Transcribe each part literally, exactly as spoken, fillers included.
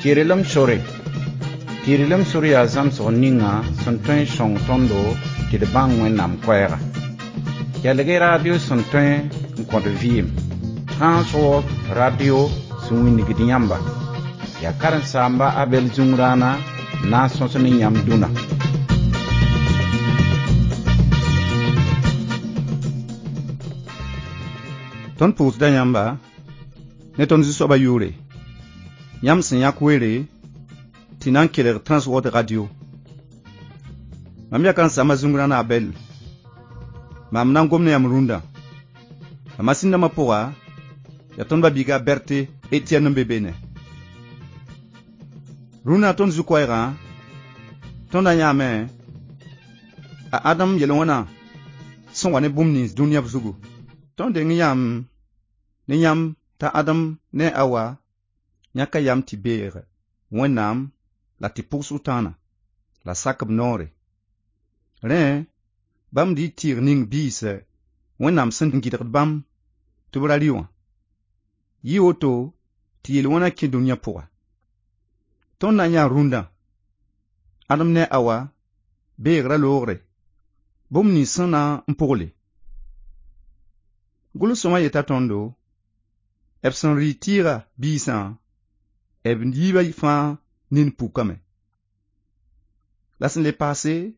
Kirilam Sore Kirilam Sore azam so ninga sontwen shong tondo ti de bangwen nam kwera. Yalege radio sontwen nkonde vim. Transworld Radio sunwini gidinyamba. Ya karan samba abel zungrana na sonsoni nyam duna. Ton pous da nyamba ne ton ziso ba yure nyam sin yakwere tinan keler Transworld Radio mamya kan sama zungrana abel mam nan gomne yam runda amasinda mapoa ya ton ba biga berte Etienne Mbebene runa ton zukwaira ton da nyame a Adam yelwana son wane bumni dunia buzugu ton de nyam ni nyam ta Adam ne awa nyaka yam ti beere wenam la ti pusutana la sakab nore re bam di tir ning bise wenam sen ngidr bam tubra liwa yi oto ti yelwana ki dunia poa ton na nya runda Adam ne awa beere lore bum ni sana mpole gulu soma yeta tondo epson ritira bisa eb ndiba fa nin pukame lassen le passé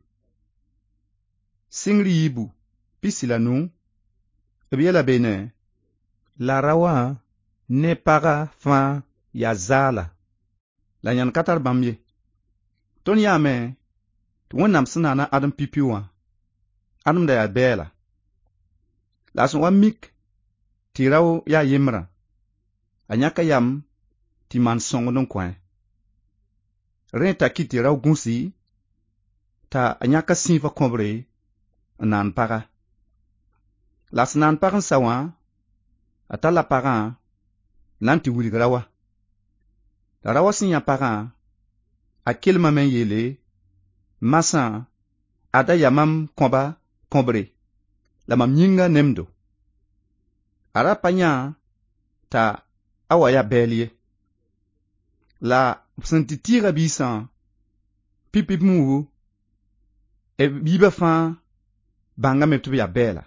singri ibu pisila nu ebiela bene la rawa ne para fa ya zala la nyan katar bamye ton yame wonam sinana Adam pipiwa Adam da ya bela lassen wa mik tiraw ya yimra anyaka yam ti man songo non kwen renta ki tiraw gunsi ta anyaka sinfa kombre nan para las nan paran sawa atala para lanti wuli grawa la rawa sinya para akil mamen yele masa ada yamam komba kombre la mam nyinga nemdo ara panya ta awaya belie la sentitira bisa pipi mu e biba fa banga metu ya bela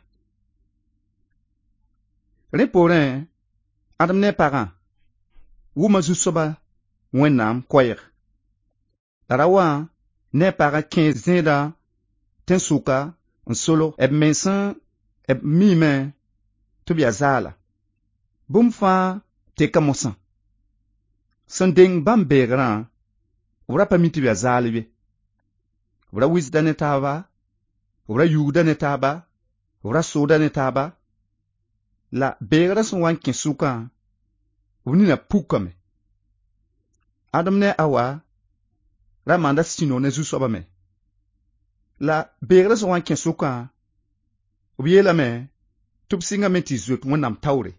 repore Adam ne para wuma zusoba wenam koyer rawa ne para quinze da tensuka un solo e mensan e mime tu bia zala bum fa te kamosan sanding bam begra ura pamiti bia zalwe ura wisda ne taba ura yuda ne taba ura soda ne taba la begra son wankin suka unina pukame Adam ne awa ramanda sino ne zusoba me la begra son wankin suka ubiela me tupsinga meti zut wonam tawre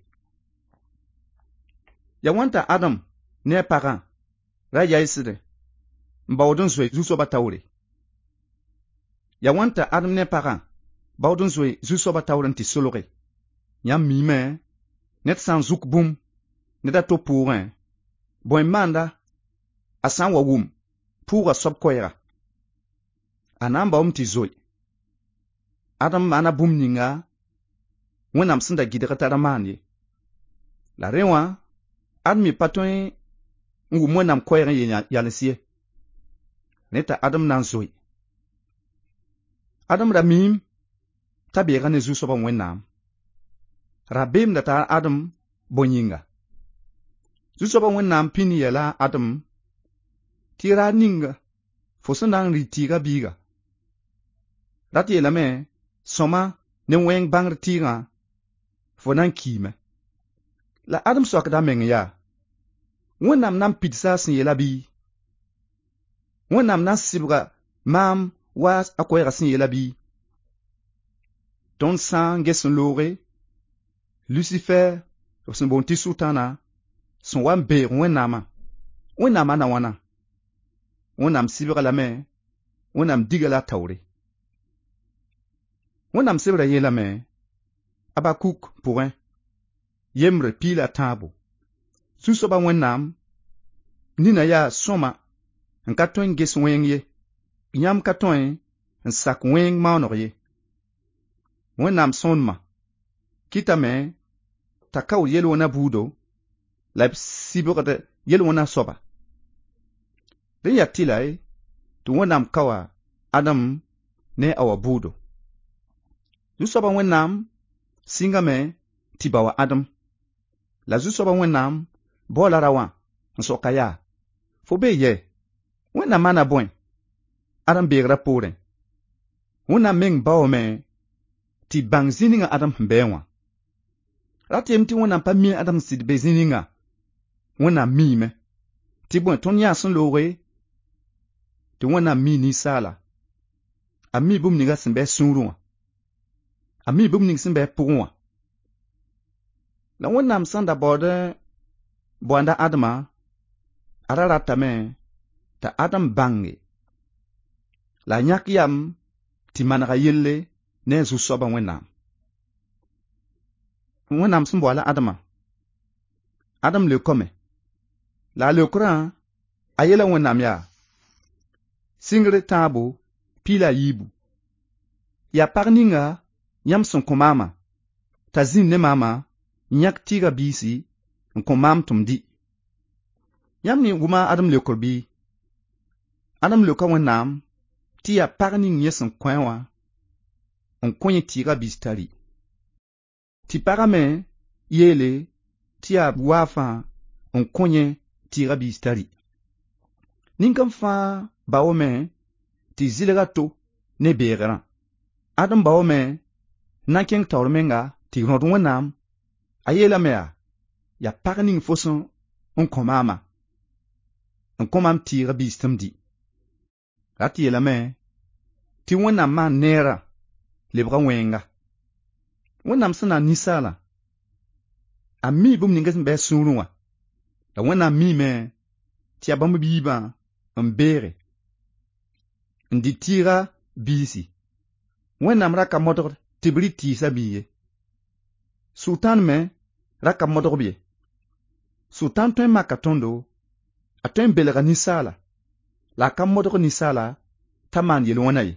ya wanta Adam ne para ra yaiside mbawdun zwe zusoba tawre ya wanta Adam ne para bawdun zwe zusoba tawre ti solore nyam mime net san zuk bum neda to pourin boy manda asan wa wum pour sob koyra anamba umti zoy Adam mana bum ninga wonam sinda gidra taramani la rewa admi paton ngu monam koyra yenya yalsie neta Adam nan zoy Adam ramim tabira ne zu soba wenam rabim data Adam bonyinga zu soba wenam pini yala Adam tira ninga fosandan ritiga biga dati yela me soma ne weng bang tira fonan kime la Adam sok da meng ya wonam nam pizza sin yela bi wonam nan sibra mam was akoyra sin yela bi ton sang gesun lore Lucifer son bon tisutana son wan be wonama wonama na wana wonam sibra la me wonam digala tawre wonam sibra yela me Abakuk pourrin yemre pile à tabo. Susoba wenam nina ya sõma n ka tõe n ges wẽng ye, yãmb ka tõe n sak wẽng maaneg ye. Wẽnnaam sõndma kɩtame t'a kaood yel-wẽna buudo la b sɩbgd yel-wẽna soaba. Dẽ yaa tɩla tɩ Wẽnnaam kaoa Adam ne Awa buudo. Zu-soaba Wẽnnaam sɩngame tɩ ba wa Adam. La zu-soaba Wẽnnaam baoola ra wã n soka yaa: fo bee yɛ? Wẽnnaam maana bõe? Adam beegrã poorẽ. Wẽnnaam meng baoome tɩ bãng zĩ-ningã Adam sẽn bɩ wã. Ratɩɩm tɩ Wẽnnaam pa mi Adam sɩd be zĩ-ningã, Wẽnnaam miime. Tɩ bõe tõnd yãa sẽn looge tɩ Wẽnnaam mi ninsaala. A mi bũmb ninga sẽn bɩ a sũurẽ wã. A mi bũmb ning sẽn bɩ a pʋgẽ wã. La Wẽnnaam sẽn da baood boanda Adama, a ra ratame t'a Adam bãnge la a yãk yam tɩ manega yelle ne a zu-soaba Wẽnnaam. Wẽnnaam sẽn boala Adama, Adam leokame, la a leokrã a yela Wẽnnaam yaa: sɩngr tãabo piila a yiibu. Yaa pag ninga yãmb sẽn kõ maama t'a zĩnd ne maama n yãk tɩɩga biisi n kõ maam tɩ m dɩ. Yãmb ne wʋma Adam leokr bɩ? Adam leoka Wẽnnaam tɩ yaa pag ning yẽ sẽn kõ wã n kõ yẽ tɩɩga biis t'a rɩ. Tɩ pagame yeele tɩ yaa waafã n kõ yẽ tɩɩga biis t'a rɩ. Nin-kãm fãa baoome tɩ zɩlga to ne beegrã. Adam baoome n na n kẽng taoor menga tɩ rõd Wẽnnaam. A yeelame yaa: yaa pag ning fo sẽn n kõ maama n kõ maam tɩɩga biis tɩ m dɩ. Rat yeelame tɩ Wẽnnaam maan neerã lebga wẽnga. Wẽnnaam sẽn na n ninsaalã, a mi bũmb ning sẽn bɩ a sũurẽ wã. La Wẽnnaam miime tɩ yaa bãmb b yiibã n beege n dɩ tɩɩga biisi. Wẽnnaam ra ka modgd tɩ b rɩ tɩɩsã bɩ ye. Sʋltãan me ra ka modg b ye. Sʋltãan tõe n maka tõndo, a tõe n belga ninsaala, la a ka modg ninsaala t'a maan yel-wẽna ye.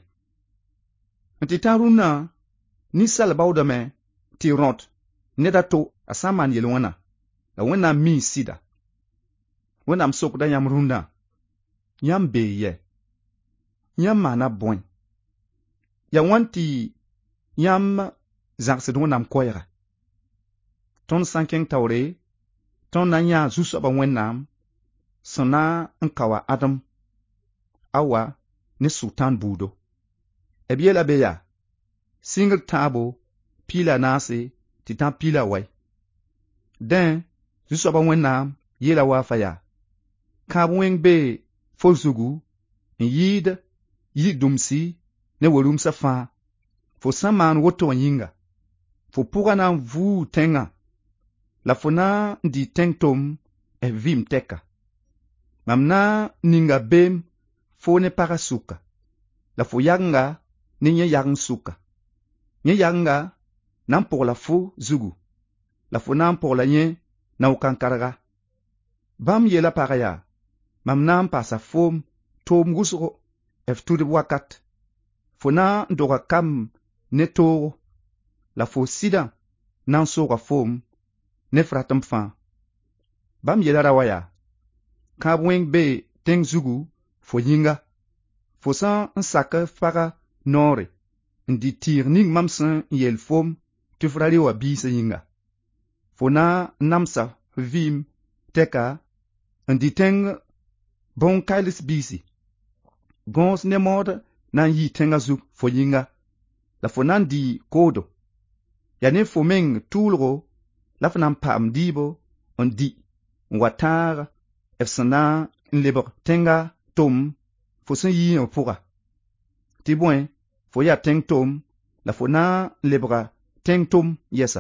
N tɩ tã rũnnã, ninsaal baoodame tɩ rõd ned a to a sã n maan yel-wẽna, la Wẽnnaam mii sɩda. Wẽnnaam sokda yãmb rũndã: yãmb bee yɛ? Yãmb maana bõe? Ya wãn tɩ yãmb zãgsd Wẽnnaam koɛɛga. Tõnd sã n kẽng taoore, tõnd na n yãa zu-soaba Wẽnnaam sẽn na n ka wa Adam, Awa ne Sʋltãan buudo. B yeela be yaa: sɩngr tãabo piila naase tɩ tã piila wɛ. Dẽ, zu-soaba Wẽnnaam yeela waafa yaa: kãab wẽng bee fo zugu n yɩɩd yɩ-dũmsi ne wa-rũmsã fãa. Fo sã n maan woto wã yĩnga, fo pʋga na n vuu tẽngã, la fo na n dɩ tẽng tom f vɩɩm tɛka. Mam na n ninga beem fo ne pagã sʋka, la fo yagenga ne yẽ yageng sʋka. Yẽ yagenga na n pʋgla fo zugu, la fo na n pʋgla yẽ nao-kãnkarga. Bãmb yeela pagã yaa: mam na n paasa foom toom wʋsgo f tʋdb wakat. Fo na n doga kam ne toogo, la fo sɩdã na n sooga foom ne f ratem fãa. Bãmb yeela ra wa yaa: kãab wẽng bee tẽng zugu fo yĩnga. Fo sã n sak f pagã noore n dɩ tɩɩg ning mam sẽn n yeel foom tɩ f ra rɩ wa biisã yĩnga. Fo na n namsa f vɩɩm tɛka n dɩ tẽng bõn-kaels biisi. Gõos ne mood na n yɩ tẽngã zug fo yĩnga, la fo na n dɩ koodo. Ya ne fo meng tʋʋlgo la f na n paam dɩɩbo n dɩ n wa tãag f sẽn na n lebg tẽnga tom fo sẽn yɩɩ wã pʋga. Tɩ bõe, fo yaa tẽng tom, la fo na n lebga tẽng tom yɛsa.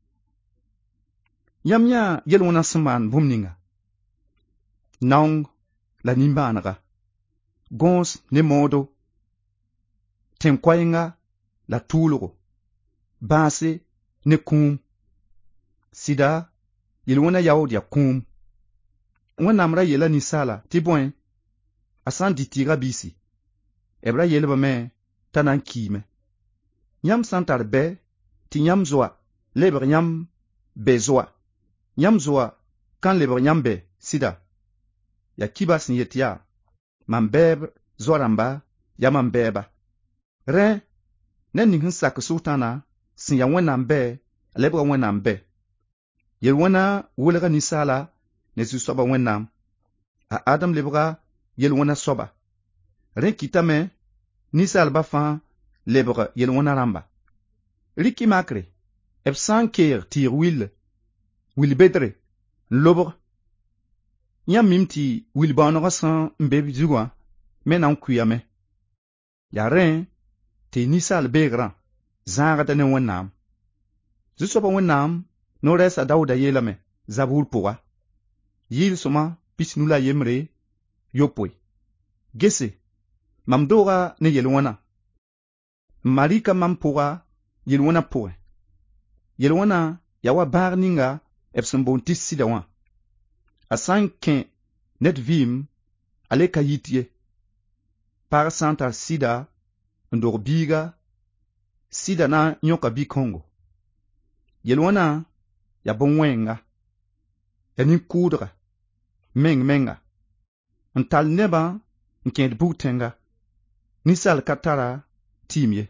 Yãmb yãa yel-wẽna sẽn maan bũmb ninga: naong la nimbãanega, gõos ne moodo, tẽn-koɛɛnga la tʋʋlgo, bãase ne kũum. Sɩda, yel-wẽna yaood yaa kũum. wẽnnaam ra yela ninsaala tɩ bõe a sã n dɩ tɩɩga biisi b ra yelbame t'a na n kiime. Yãmb sã n tar bɛ tɩ yãmb zoa lebg yãmb bɛ zoa, yãmb zoa kan lebg yãmb bɛ sɩda. Ya kiba sẽn yet yaa mam bɛɛb zoa rãmba yaa mam bɛɛba. Rẽ ned ning sẽn sak sʋg-tãna sẽn ya wẽnnaam bɛ a lebga wẽnnaam bɛ. Yel-wẽna welga ninsaala ne zu-soaba wẽnnaam. A Adam lebga yel-wẽna soaba. Rẽ kɩtame ninsaalba fãa lebg yel-wẽna rãmba. Rɩk-y makre, b sã n keeg tɩɩg will, will-bedre, n lobg. Yãmb mim tɩ will-bãonegã sẽn n be b zugã me na n kuyame. Yaa rẽ tɩ ninsaal beegrã zãagda ne wẽnnaam. Zu-soaba wẽnnaam no-rɛɛsa Dawuda yeelame Zabuur pʋga. Yɩɩl-sõma pis nu la yembre yopoe. Gese, mam dooga ne yel-wẽna. M ma rɩka mam pʋga yel-wẽna pʋgẽ. Yel-wẽna ya wa bãag ninga b sẽn boond tɩ sɩda wã. A sã n kẽ ned vɩɩm, a le ka yit ye. Pag sã n tar sɩda n dog biiga, sɩda na n yõka bi-kõngo. Yel-wẽna ya bõn-wẽnga, ya nin-kʋʋdga, meng-menga, n tall nebã n kẽed bug-tẽnga. Ninsaal ka tara tɩɩm ye.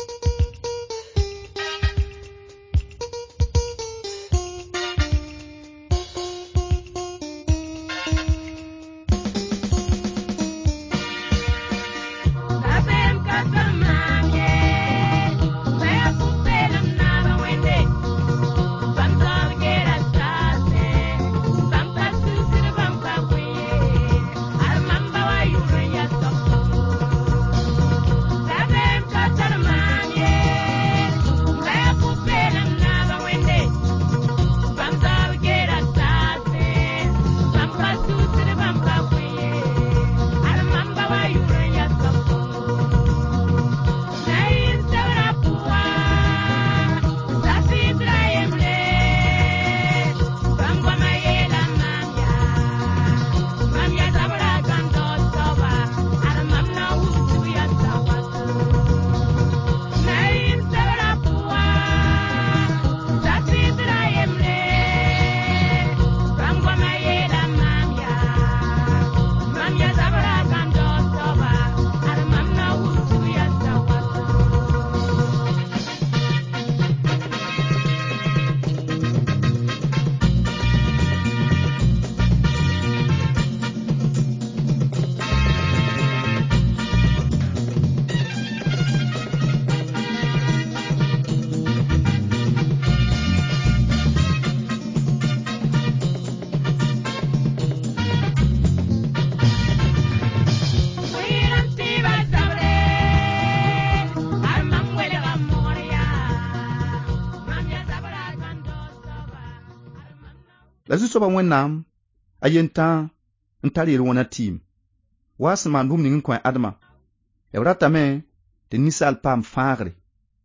La zu-soaba wẽnnaam a yentã n tar yel-wẽna tɩɩm. Waa sẽn maan bũmb ning n kõ admã, b ratame tɩ ninsaal paam fãagre.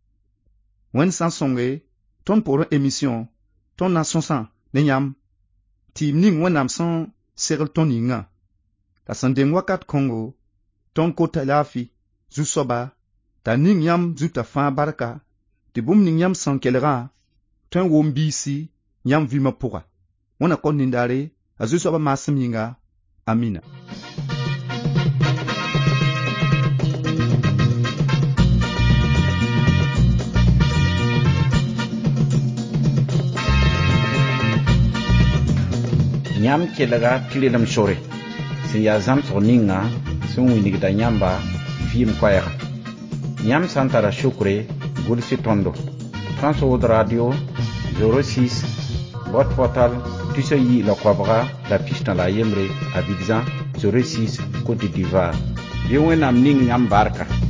Wẽnd sã n sõnge tõnd pʋgrẽ émission tõnd na sõsã ne yãmb tɩɩm ning wẽnnaam sẽn segl tõnd yĩngã. La sẽn deng wakat kõngo, tõnd kota laafɩ zu-soaba t'a ning yãmb zuta fãa barka tɩ bũmb ning yãmb sẽn kelgã tõe n wʋm biisi yãmb vɩɩmã pʋga. Wẽnna kõt nindaare a zu-soaba maasem yĩnga. Amina. Yãmb kelga tɩrlem sore sẽn yaa zãmsg ninga sẽn wĩnigda yãmba vɩɩm koɛɛga. Yãmb sã n tara sʋkre gʋls-y tõndo. Tõnd radio zéro six boîte postale tɩsa yi la koabga la pistã la yembre Abidjan zéro six Côte d'Ivoire. Bɩ Wẽnnaam ning yãmb barka.